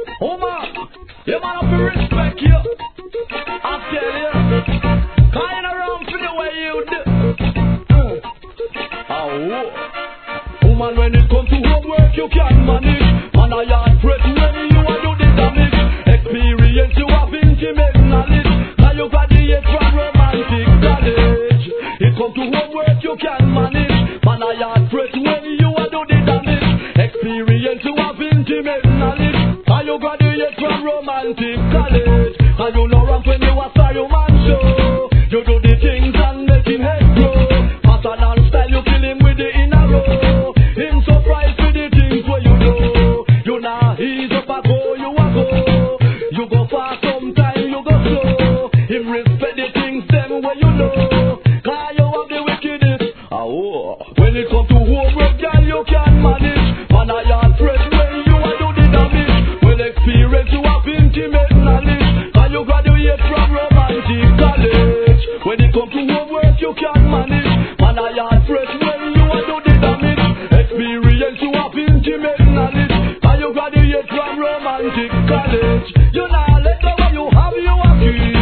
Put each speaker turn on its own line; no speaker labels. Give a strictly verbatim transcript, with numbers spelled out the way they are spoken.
Oh man, you man have to respect you. I tell you, kind around for the way you do. Mm. Oh, woman, when it comes to homework, you can manage. Man, I yard press when you are do the damage. Experience, you have intimate knowledge. Now you graduate from romantic college. It comes to homework, you can manage. Man, I yard press when you are do the damage. Experience, you have intimate knowledge. Now you graduate from romantic college. And you know wrong when you are sorry, you man show. You do the things and make him head grow. Pattern and style, you kill him with the inner row. Him surprised with the things where you know. You nah ease up a go, you a go. You go fast sometime, you go slow. Him respect the things them where you know. Cause you have the wickedness. Oh, when it comes to homework, girl, you can manage. Man, I yard press when you a do the damage. Well experience, you have intimate knowledge. Cause you graduate from romantic college. When it comes to homework, you can manage. Man, I yard press when you a do the damage. Experience, you have intimate knowledge. Cause you graduate from romantic college. You now let go what you have, you have it.